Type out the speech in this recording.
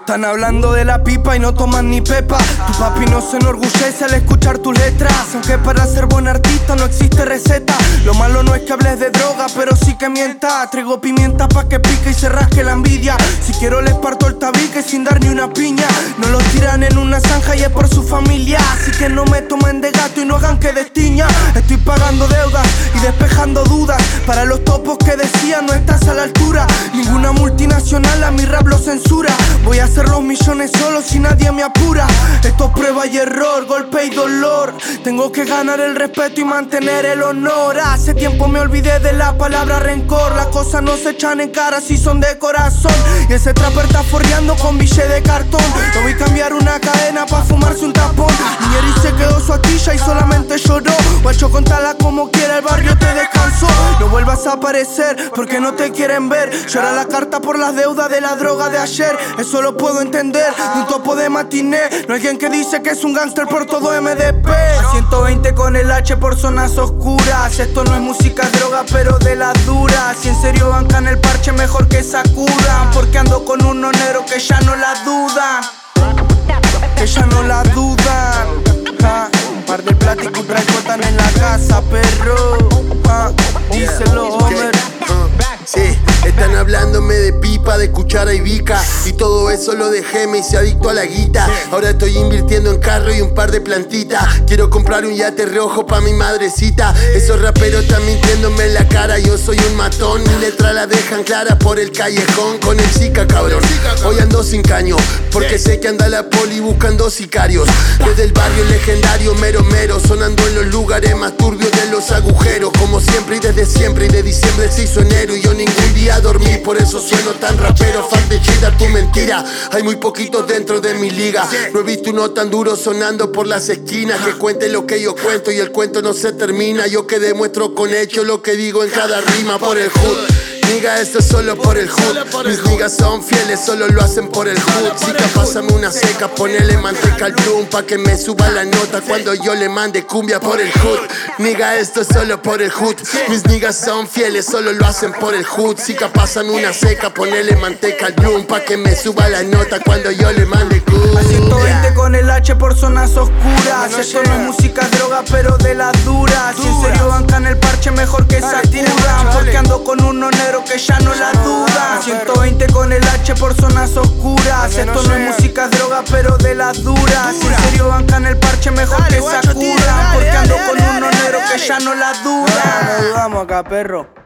Están hablando de la pipa y no toman ni pepa. Tu papi no se enorgullece al escuchar tus letras, aunque para ser buen artista no existe receta. Lo malo no es que hables de droga, pero sí que mienta. Traigo pimienta pa' que pique y se rasque la envidia. Si quiero les parto el tabique sin dar ni una piña. No los tiran en una zanja y es por su familia. Así que no me tomen de gato y no hagan que destiña. Estoy pagando deudas y despejando dudas. Para los topos que decían no estás a la altura. Ninguna multinacional a mi rap lo censura. Voy a hacer los millones solo si nadie me apura. Esto es prueba y error, golpe y dolor. Tengo que ganar el respeto y mantener el honor. Hace tiempo me olvidé de la palabra rencor. Las cosas no se echan en cara si son de corazón. Y ese trapper está forreando con billete de cartón. No voy a cambiar una cadena pa' fumarse un tapón. Niñeri se quedó su atilla y solamente lloró. Guacho, contala como quiera, el barrio te descansó. No vuelvas a aparecer porque no te quieren ver. Llora la carta por las deudas de la droga de ayer. Eso lo puedo entender, un topo de matiné. No hay alguien que dice que es un gángster por todo MDP. A 120 con el H por zonas oscuras. Esto no es música, es droga, pero de las duras. Si en serio bancan el parche, mejor que sacudan. Porque ando con unos negros que ya no la dudan. Que ya no la dudan. Un par de pláticos y bracotan en la casa, perro. Díselo, Homer. Sí, están hablándome de pipa, de cuchara y bica. Y todo eso lo dejé, me hice adicto a la guita. Ahora estoy invirtiendo en carro y un par de plantitas. Quiero comprar un yate rojo pa' mi madrecita. Esos raperos están mintiéndome en la cara. Yo soy un matón, mi letra la dejan clara por el callejón. Con el Zika, cabrón, hoy ando sin caño, porque sé que anda la poli buscando sicarios. Desde el barrio legendario, mero mero, sonando en los lugares más turbios de los agujeros. Como siempre y desde siempre, y de diciembre se hizo enero. Y yo ningún día dormí, por eso sueno tan rapero. Fan de chida, tu mentira, hay muy poquitos dentro de mi liga. No he visto uno tan duro sonando por las esquinas. Que cuente lo que yo cuento y el cuento no se termina. Yo que demuestro con hechos lo que digo en cada rima. Por el hood, nigga, esto es solo por el hood. Mis niggas son fieles, solo lo hacen por el hood. Chica, pásame una seca, ponele manteca al plum pa' que me suba la nota cuando yo le mande cumbia por el hood. Nigga, esto es solo por el hood. Mis niggas son fieles, solo lo hacen por el hood. Chica, pásame una seca, ponele manteca al plum pa' que me suba la nota cuando yo le mande cumbia. A 120 con el H por zonas oscuras. Esto no es música, es droga, pero de las duras. Si en serio bancan el parche, mejor que sacudan. Porque ando con unos negros que ya no la dudan. 120 con el H por zonas oscuras. Esto no es música, es droga, pero de las duras. Si en serio bancan el parche, mejor que sacudan. Porque ando con unos negros que ya no la dudan. No dudamos acá, perro.